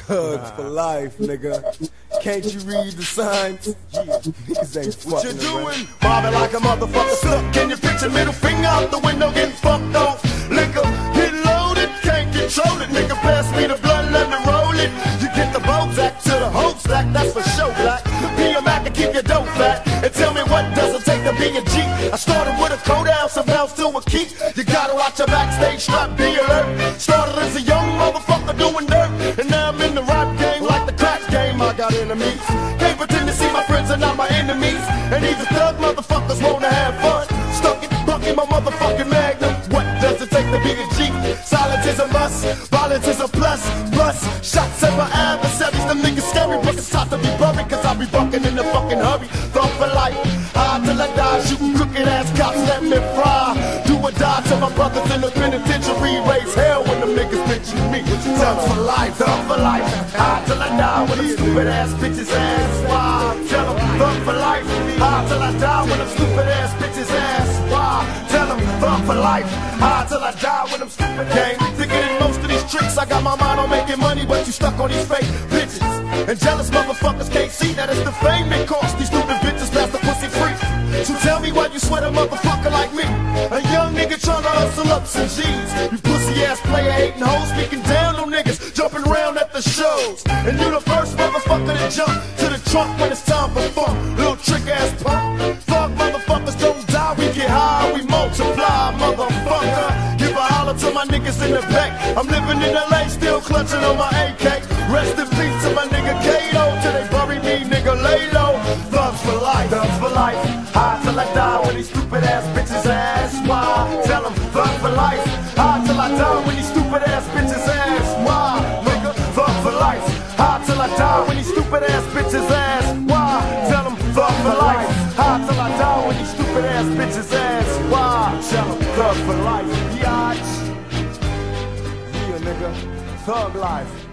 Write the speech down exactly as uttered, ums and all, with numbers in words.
Thugs for life, nigga. Can't you read the signs? Yeah, niggas ain't fucking What you doing? around. Mobbing like a motherfucker stuck. Can you picture middle finger out the window getting fucked off? Liquor, get loaded, can't control it. Nigga, pass me the blunt, let me roll it. You get the Bozak to the whole stack, that's for sure, black. Be a Mac and keep your dope fat. And tell me what does it take to be a G? I started with a cold ounce, some bounce to a key. You gotta watch your backstage strap, be alert. Started as a young motherfucker doing dirt. And now I'm in the rap game like the crack game. I got enemies. Can't pretend to see my friends are not my enemies. And these thug motherfuckers wanna have fun. Stuck it, bucking my motherfucking magnum. What does it take to be a G? Silence is a must, violence is a plus. Plus, shots at my adversaries. Them niggas scary, but it's time to be buried. Cause I'll be bucking in a fucking hurry. Thought for life, high till I die. Shooting crooked ass cops, let me fry. Do or die till my brothers in the penitentiary. Raise hell when them niggas picture me. Thugs for life, thug for life. High till I die when them stupid ass bitches ask why. Tell them thug for life. High till I die when them stupid ass bitches ask why. Tell them thug for life. High till I die when them stupid game. Thicker than most of these tricks. I got my mind on making money, but you stuck on these fake bitches. And jealous motherfuckers can't see that it's the fame that cost these stupid bitches pass the pussy free. So tell me why you sweat a motherfucker like me, a young nigga tryna hustle up some G's. You pussy ass player hating hoes, speaking down on niggas, jumping around at the shows. And you the first motherfucker to jump to the trunk when it's time for fun. Little trick ass punk. Fuck motherfuckers don't die, we get high, we multiply, motherfucker. Give a holler to my niggas in the back. I'm living in L A, still clutching on my A K. Rest in peace to my nigga Kato, till they bury me, nigga lay low. Thugs for life, thugs for life. High till I die when these stupid ass bitches ask why. Tell them thug for life. High till I die when these stupid ass bitches ask why. Nigga, thug for life. High till I die when these stupid ass bitches ask why. Tell them thug for life. High till I die when these stupid ass bitches ask why. Tell them thug for life. Yacht. Yeah, nigga. Thug life.